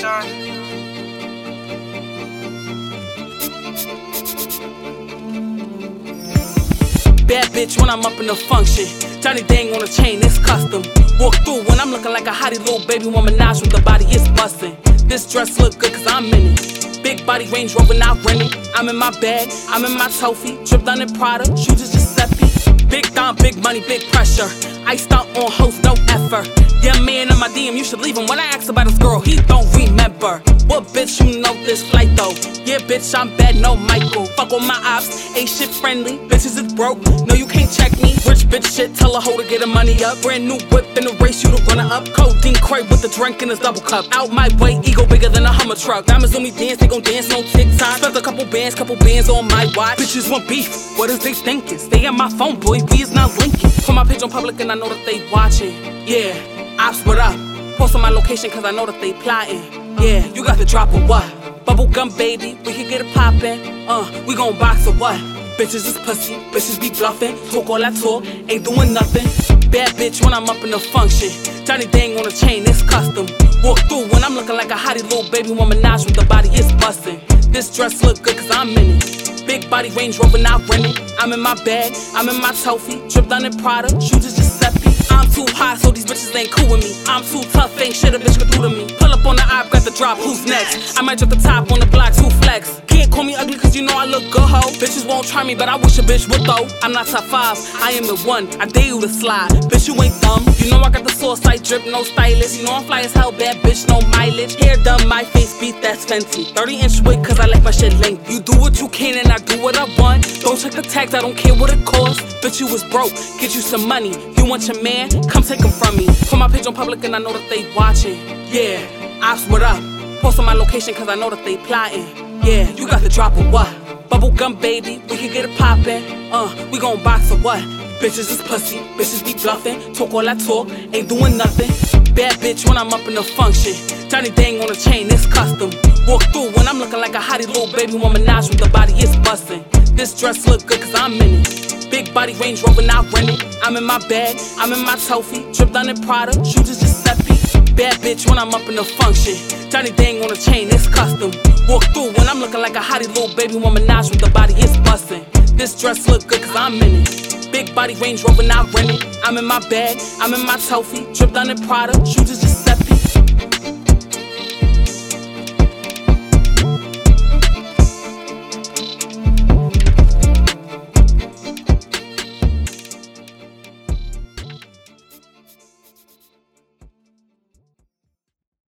Sean. Bad bitch when I'm up in the function. Johnny Dang on a chain, it's custom. Walk through when I'm looking like a hottie little baby woman. Menage with the body, it's bustin'. This dress look good cause I'm in it. Big body Range Rover, not rented. I'm in my bag, I'm in my trophy. Drip down in Prada, shoes is Giuseppe. Big Don, big money, big pressure. Iced out on host, no effort. Yeah, man in my DM, you should leave him. When I ask about his girl, he don't remember. What bitch you know this flight though? Yeah, bitch, I'm bad, no Michael. Fuck with my ops, ain't shit friendly. Bitches is broke, no you can't check me. Rich bitch shit, tell a hoe to get her money up. Brand new whip in the race, you the runner up. Codeine crate with the drink in his double cup. Out my way, ego bigger than a Hummer truck. Diamonds on me dance, they gon' dance on TikTok. Spent a couple bands on my watch. Bitches want beef, what is they thinking? Stay on my phone, boy, we is not linking. Put my page on public and I know that they watching. Yeah, ops, what up? Post on my location cause I know that they plotting. Yeah, you got the drop or what? Bubblegum baby, we can get it poppin'. We gon' box or what? Bitches is pussy, bitches be bluffing. Talk all that talk, ain't doing nothing. Bad bitch when I'm up in the function. Johnny Dang on a chain, it's custom. Walk through when I'm looking like a hottie little baby woman. Menage with the body, it's bustin'. This dress look good cause I'm in it. Big body Range Rover, not rented. I'm in my bag, I'm in my trophy. Drip down in Prada, shoes is Giuseppe. I'm too hot, so these bitches ain't cool with me. I'm too tough, ain't shit a bitch could do to me. Pull up on the op, got the drop, who's next? I might drop the top on the block, too flex. Can't call me ugly cause you know I look good, ho. Bitches won't try me, but I wish a bitch would though. I'm not top 5, I am the one, I dare you to slide. Bitch, you ain't dumb, you know I got the sauce like drip, no stylist. You know I'm fly as hell, bad bitch, no mileage. Hair done, my face beat, that's Fenty. 30-inch wig cause I like my shit length. You do what you can and I do what I want. Don't check the tags, I don't care what it costs. Bitch, you was broke, get you some money. You want your man? Come take him from me. Put my page on public and I know that they watching. Yeah, ops, what up? Post on my location cause I know that they plotting. Yeah, you got the drop or what? Bubblegum baby, we can get it poppin'. We gon' box or what? Bitches is pussy, bitches be bluffing. Talk all that talk, ain't doing nothing. Bad bitch when I'm up in the function. Johnny Dang on a chain, it's custom. Walk through when I'm looking like a hottie little baby woman. Menage with the body, it's bustin'. This dress look good cause I'm in it. Big body Range Rover, not rented. I'm in my bag, I'm in my trophy. Drip down in Prada, shoes is Giuseppe. Bad bitch when I'm up in the function. Johnny Dang on a chain, it's custom. Walk through when I'm looking like a hottie little baby woman. Menage with the body, it's bustin'. This dress look good cause I'm in it. Big body Range Rover, not rented. I'm in my bag, I'm in my trophy. Drip down in Prada, shoes is Giuseppe.